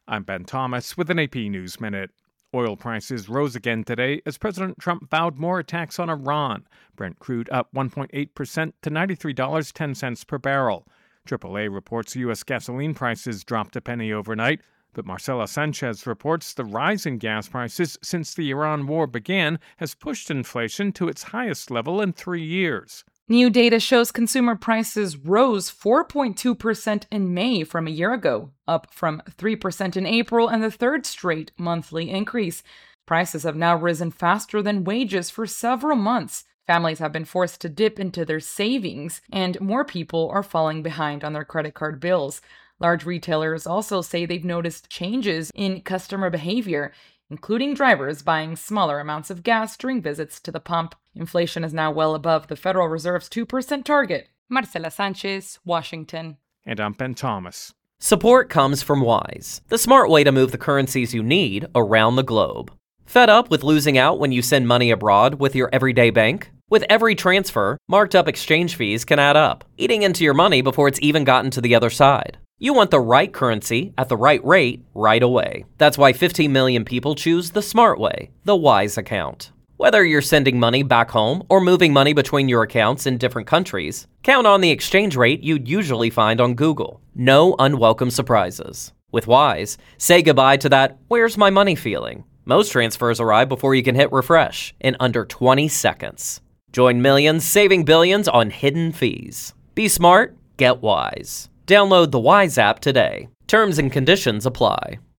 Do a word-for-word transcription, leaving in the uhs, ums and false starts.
I'm Ben Thomas with an A P News Minute. Oil prices rose again today as President Trump vowed more attacks on Iran. Brent crude up one point eight percent to ninety-three dollars and ten cents per barrel. triple A reports U S gasoline prices dropped a penny overnight, but Marcela Sanchez reports the rise in gas prices since the Iran war began has pushed inflation to its highest level in three years. New data shows consumer prices rose four point two percent in May from a year ago, up from three percent in April and the third straight monthly increase. Prices have now risen faster than wages for several months. Families have been forced to dip into their savings, and more people are falling behind on their credit card bills. Large retailers also say they've noticed changes in customer behavior, including drivers buying smaller amounts of gas during visits to the pump. Inflation is now well above the Federal Reserve's two percent target. Marcela Sanchez, Washington. And I'm Ben Thomas. Support comes from Wise, the smart way to move the currencies you need around the globe. Fed up with losing out when you send money abroad with your everyday bank? With every transfer, marked up exchange fees can add up, eating into your money before it's even gotten to the other side. You want the right currency at the right rate right away. That's why fifteen million people choose the smart way, the Wise account. Whether you're sending money back home or moving money between your accounts in different countries, count on the exchange rate you'd usually find on Google. No unwelcome surprises. With Wise, say goodbye to that "where's my money" feeling. Most transfers arrive before you can hit refresh in under twenty seconds. Join millions saving billions on hidden fees. Be smart, get Wise. Download the Wise app today. Terms and conditions apply.